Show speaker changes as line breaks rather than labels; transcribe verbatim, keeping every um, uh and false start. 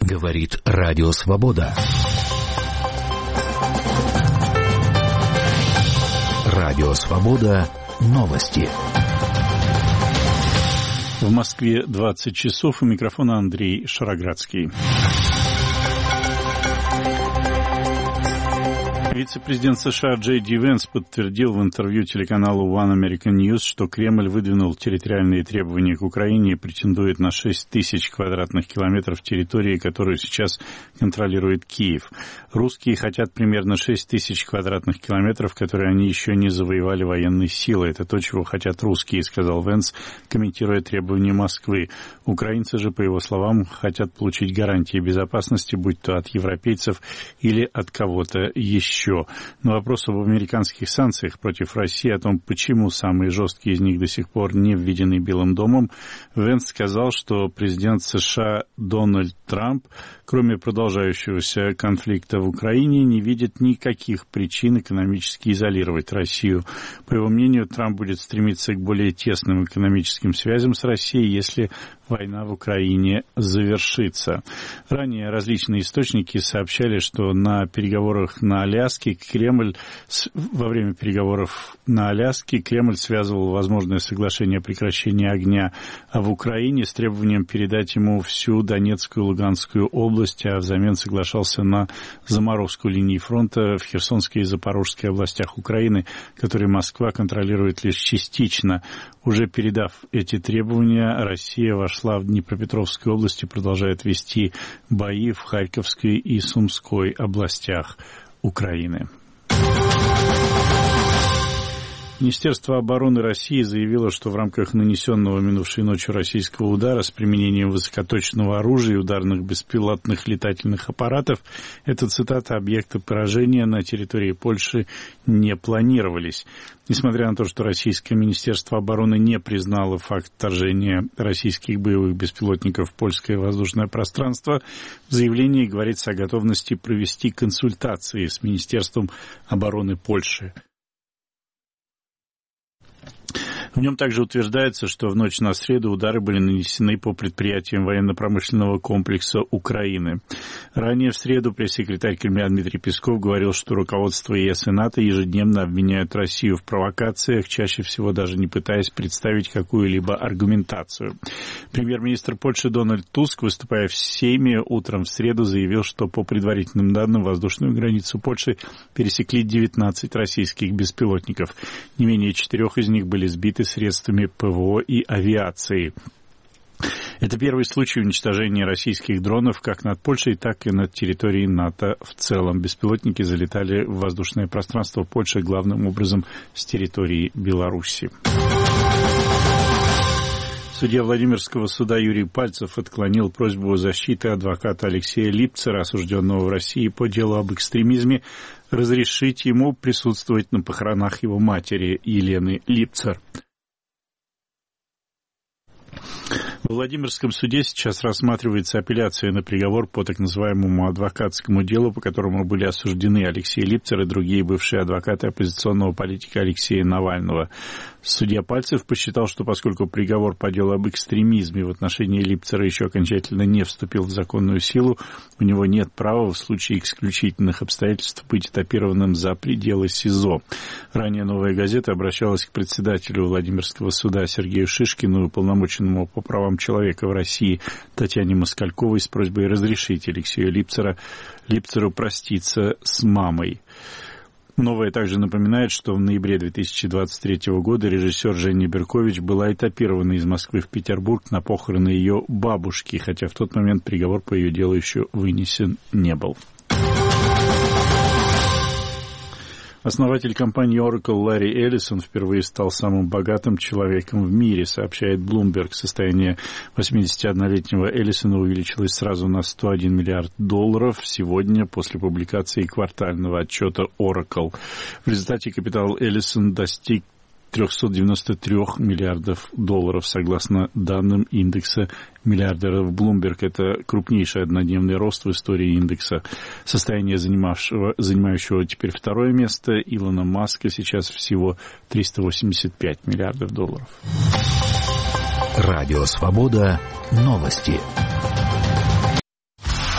Говорит Радио Свобода. Радио Свобода. Новости.
В Москве двадцать часов. У микрофона Андрей Шароградский. Вице-президент США Джей Ди Венс подтвердил в интервью телеканалу One American News, что Кремль выдвинул территориальные требования к Украине и претендует на шесть тысяч квадратных километров территории, которую сейчас контролирует Киев. Русские хотят примерно шесть тысяч квадратных километров, которые они еще не завоевали военной силой. Это то, чего хотят русские, сказал Венс, комментируя требования Москвы. Украинцы же, по его словам, хотят получить гарантии безопасности, будь то от европейцев или от кого-то еще. На вопрос об американских санкциях против России, о том, почему самые жесткие из них до сих пор не введены Белым домом, Венс сказал, что президент США Дональд Трамп, кроме продолжающегося конфликта в Украине, не видит никаких причин экономически изолировать Россию. По его мнению, Трамп будет стремиться к более тесным экономическим связям с Россией, если война в Украине завершится. Ранее различные источники сообщали, что на переговорах на Аляске Кремль, во время переговоров на Аляске Кремль связывал возможное соглашение о прекращении огня в Украине с требованием передать ему всю Донецкую и Луганскую область, а взамен соглашался на заморозку линии фронта в Херсонской и Запорожской областях Украины, которые Москва контролирует лишь частично. Уже передав эти требования, Россия вошла в Днепропетровскую область и продолжает вести бои в Харьковской и Сумской областях Украины. Министерство обороны России заявило, что в рамках нанесенного минувшей ночью российского удара с применением высокоточного оружия и ударных беспилотных летательных аппаратов, это, цитата, объекты поражения на территории Польши не планировались. Несмотря на то, что российское Министерство обороны не признало факт вторжения российских боевых беспилотников в польское воздушное пространство, в заявлении говорится о готовности провести консультации с Министерством обороны Польши. В нем также утверждается, что в ночь на среду удары были нанесены по предприятиям военно-промышленного комплекса Украины. Ранее в среду пресс-секретарь Кремля Дмитрий Песков говорил, что руководство ЕС и НАТО ежедневно обвиняют Россию в провокациях, чаще всего даже не пытаясь представить какую-либо аргументацию. Премьер-министр Польши Дональд Туск, выступая в Сейме утром в среду, заявил, что по предварительным данным воздушную границу Польши пересекли девятнадцать российских беспилотников. Не менее четырех из них были сбиты средствами ПВО и авиации. Это первый случай уничтожения российских дронов как над Польшей, так и над территорией НАТО в целом. Беспилотники залетали в воздушное пространство Польши главным образом с территории Беларуси. Судья Владимирского суда Юрий Пальцев отклонил просьбу защиты адвоката Алексея Липцера, осужденного в России по делу об экстремизме, разрешить ему присутствовать на похоронах его матери Елены Липцер. В Владимирском суде сейчас рассматривается апелляция на приговор по так называемому адвокатскому делу, по которому были осуждены Алексей Липцер и другие бывшие адвокаты оппозиционного политика Алексея Навального. Судья Пальцев посчитал, что поскольку приговор по делу об экстремизме в отношении Липцера еще окончательно не вступил в законную силу, у него нет права в случае исключительных обстоятельств быть этапированным за пределы СИЗО. Ранее «Новая газета» обращалась к председателю Владимирского суда Сергею Шишкину и уполномоченному по правам человека в России Татьяне Москальковой с просьбой разрешить Алексею Липцера, Липцеру проститься с мамой. Новое также напоминает, что в ноябре две тысячи двадцать третьего года режиссер Женя Беркович была этапирована из Москвы в Петербург на похороны ее бабушки, хотя в тот момент приговор по ее делу еще вынесен не был. Основатель компании Oracle Ларри Эллисон впервые стал самым богатым человеком в мире, сообщает Bloomberg. Состояние восьмидесятиоднолетнего Эллисона увеличилось сразу на сто один миллиард долларов сегодня после публикации квартального отчета Oracle. В результате капитал Эллисон достиг триста девяносто три миллиардов долларов, согласно данным индекса миллиардеров Bloomberg. Это крупнейший однодневный рост в истории индекса. Состояние занимавшего, занимающего теперь второе место Илона Маска сейчас всего триста восемьдесят пять миллиардов долларов.
Радио Свобода. Новости.